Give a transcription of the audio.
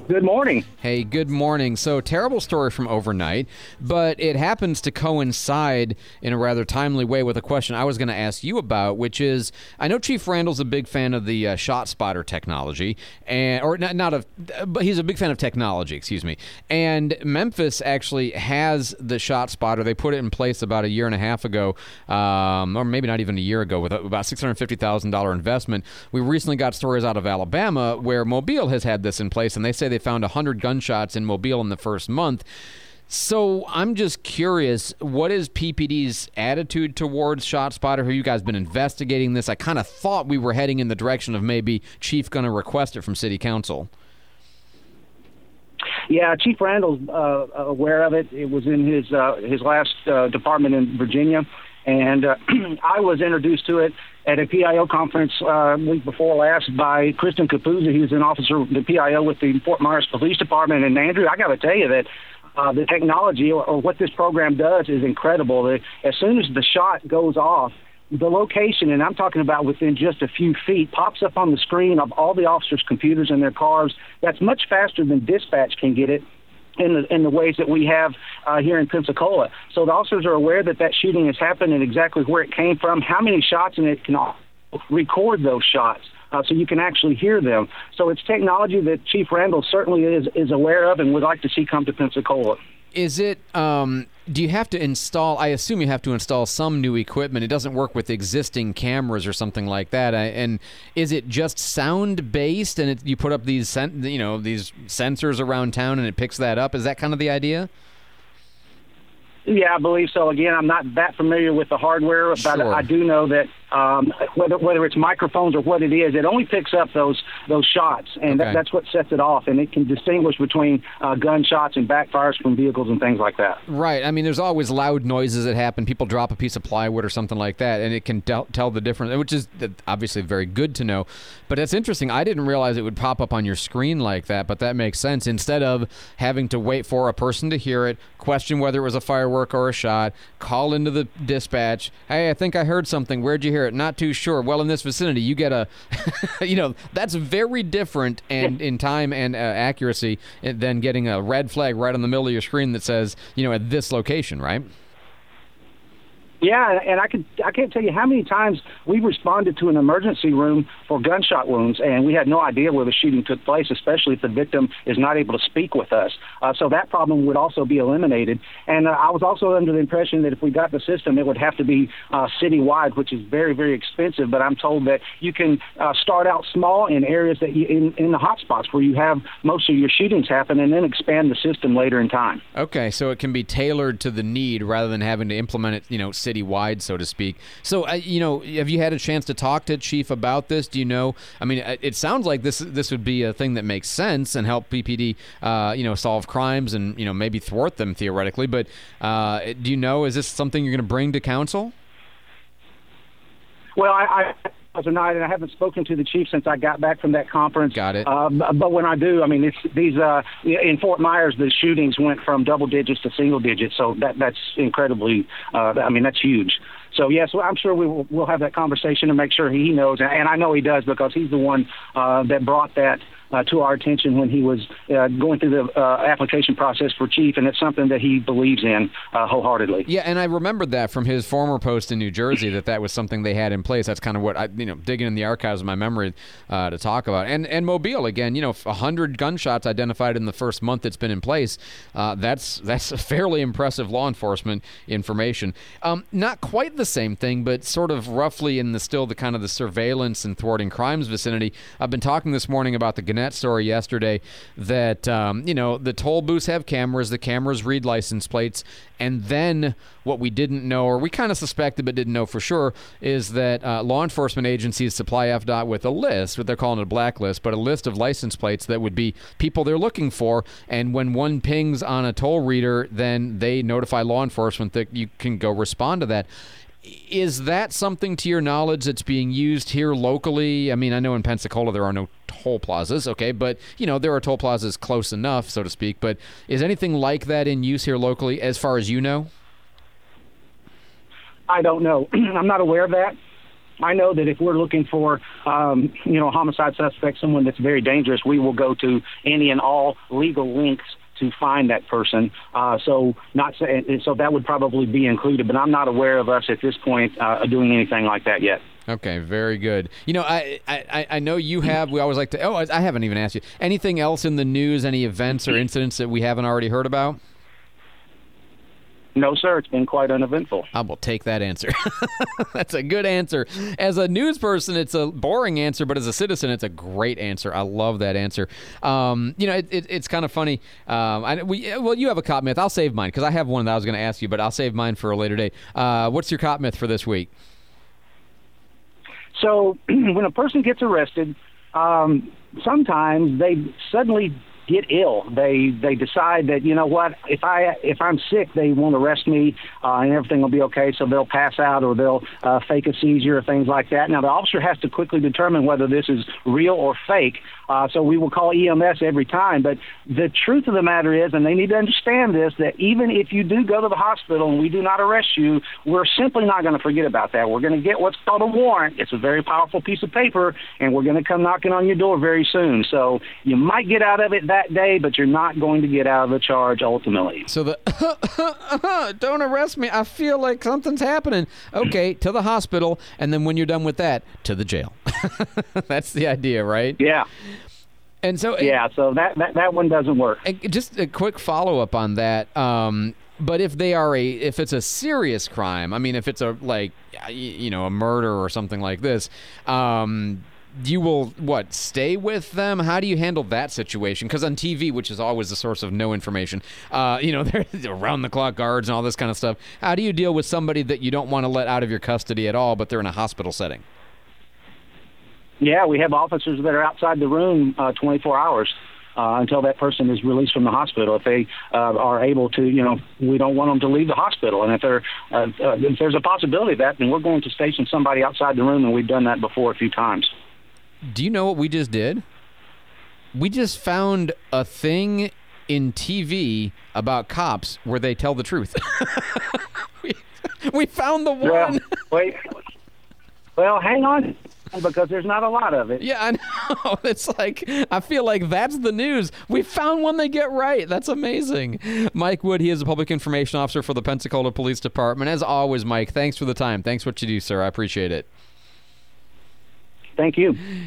Good morning. Hey, good morning. So, terrible story from overnight, but it happens to coincide in a rather timely way with a question I was going to ask you about, which is, I know Chief Randall's a big fan of the shot spotter technology, but he's a big fan of technology, excuse me. And Memphis actually has the shot spotter. They put it in place about a year and a half ago, or maybe not even a year ago, with about $650,000 investment. We recently got stories out of Alabama where Mobile has had this in place, and they say they found 100 gunshots in Mobile in the first month. So I'm just curious, what is PPD's attitude towards ShotSpotter? Have you guys been investigating this? I kind of thought we were heading in the direction of maybe Chief going to request it from City Council. Yeah, Chief Randall's aware of it. It was in his last department in Virginia, and I was introduced to it at a PIO conference week before last by Kristen Capuzzi. He was an officer, the PIO with the Fort Myers Police Department. And Andrew, I got to tell you that the technology or what this program does is incredible. As soon as the shot goes off, the location, and I'm talking about within just a few feet, pops up on the screen of all the officers' computers in their cars. That's much faster than dispatch can get it in the ways that we have here in Pensacola. So the officers are aware that shooting has happened and exactly where it came from, how many shots, and it can record those shots so you can actually hear them. So it's technology that Chief Randall certainly is aware of and would like to see come to Pensacola. Is it, do you have to install, I assume you have to install some new equipment. It doesn't work with existing cameras or something like that. And is it just sound-based and you put up these sensors around town and it picks that up? Is that kind of the idea? Yeah, I believe so. Again, I'm not that familiar with the hardware, but sure. I do know that whether it's microphones or what it is, it only picks up those shots, and okay. That's what sets it off, and it can distinguish between gunshots and backfires from vehicles and things like that. Right. I mean, there's always loud noises that happen. People drop a piece of plywood or something like that, and it can tell the difference, which is obviously very good to know. But it's interesting. I didn't realize it would pop up on your screen like that, but that makes sense. Instead of having to wait for a person to hear it, question whether it was a firework or a shot, call into the dispatch, hey, I think I heard something. Where'd you hear it? Not too sure. Well, in this vicinity, you get a, that's very different and in time and accuracy than getting a red flag right on the middle of your screen that says, at this location, right? Yeah, and I can't tell you how many times we responded to an emergency room for gunshot wounds, and we had no idea where the shooting took place, especially if the victim is not able to speak with us. So that problem would also be eliminated. And I was also under the impression that if we got the system, it would have to be citywide, which is very, very expensive. But I'm told that you can start out small in areas that in the hot spots where you have most of your shootings happen, and then expand the system later in time. Okay, so it can be tailored to the need rather than having to implement it, citywide, so to speak. So, have you had a chance to talk to Chief about this? Do you know? I mean, it sounds like this would be a thing that makes sense and help PPD, solve crimes and, maybe thwart them theoretically. But do you know, is this something you're going to bring to council? Well, I tonight, and I haven't spoken to the chief since I got back from that conference. Got it. But when I do, I mean, in Fort Myers, the shootings went from double digits to single digits, so that's incredibly, that's huge. So, yes, I'm sure we'll have that conversation and make sure he knows, and I know he does because he's the one that brought that to our attention when he was going through the application process for chief, and it's something that he believes in wholeheartedly. Yeah, and I remembered that from his former post in New Jersey that was something they had in place. That's kind of what I, digging in the archives of my memory to talk about. And Mobile, again, 100 gunshots identified in the first month it's been in place. That's a fairly impressive law enforcement information. Not quite the same thing, but sort of roughly in the kind of the surveillance and thwarting crimes vicinity. I've been talking this morning about the Gannett story yesterday that, the toll booths have cameras, the cameras read license plates, and then what we didn't know, or we kind of suspected but didn't know for sure, is that law enforcement agencies supply FDOT with a list, what they're calling a blacklist, but a list of license plates that would be people they're looking for, and when one pings on a toll reader, then they notify law enforcement that you can go respond to that. Is that something, to your knowledge, that's being used here locally? I mean, I know in Pensacola there are no toll plazas, okay, but, there are toll plazas close enough, so to speak, but is anything like that in use here locally, as far as you know? I don't know. I'm not aware of that. I know that if we're looking for, a homicide suspect, someone that's very dangerous, we will go to any and all legal links to find that person. So that would probably be included, but I'm not aware of us at this point doing anything like that yet. Okay, very good. I know you have. We always like to. Oh, I haven't even asked you. Anything else in the news? Any events or incidents that we haven't already heard about? No, sir. It's been quite uneventful. I will take that answer. That's a good answer. As a news person, it's a boring answer, but as a citizen, it's a great answer. I love that answer. It's kind of funny. You have a cop myth. I'll save mine because I have one that I was going to ask you, but I'll save mine for a later day. What's your cop myth for this week? So when a person gets arrested, sometimes they suddenly get ill. They decide that, you know what, if I'm sick, they won't arrest me and everything will be okay, so they'll pass out or they'll fake a seizure or things like that. Now, the officer has to quickly determine whether this is real or fake, so we will call EMS every time. But the truth of the matter is, and they need to understand this, that even if you do go to the hospital and we do not arrest you, we're simply not going to forget about that. We're going to get what's called a warrant. It's a very powerful piece of paper, and we're going to come knocking on your door very soon. So you might get out of it that day, but you're not going to get out of the charge ultimately. So don't arrest me, I feel like something's happening. Okay, to the hospital, and then when you're done with that, to the jail. That's the idea, right? Yeah. And so so that one doesn't work. Just a quick follow-up on that. But if it's a serious crime, I mean, if it's a murder or something like this, you will, stay with them? How do you handle that situation? Because on TV, which is always the source of no information, there's around-the-clock guards and all this kind of stuff. How do you deal with somebody that you don't want to let out of your custody at all, but they're in a hospital setting? Yeah, we have officers that are outside the room 24 hours until that person is released from the hospital. If they are able to, we don't want them to leave the hospital. And if there's a possibility of that, then we're going to station somebody outside the room, and we've done that before a few times. Do you know what we just did? We just found a thing in TV about cops where they tell the truth. we found the one. Well, hang on, because there's not a lot of it. Yeah, I know. It's like, I feel like that's the news. We found one they get right. That's amazing. Mike Wood, he is a public information officer for the Pensacola Police Department. As always, Mike, thanks for the time. Thanks for what you do, sir. I appreciate it. Thank you.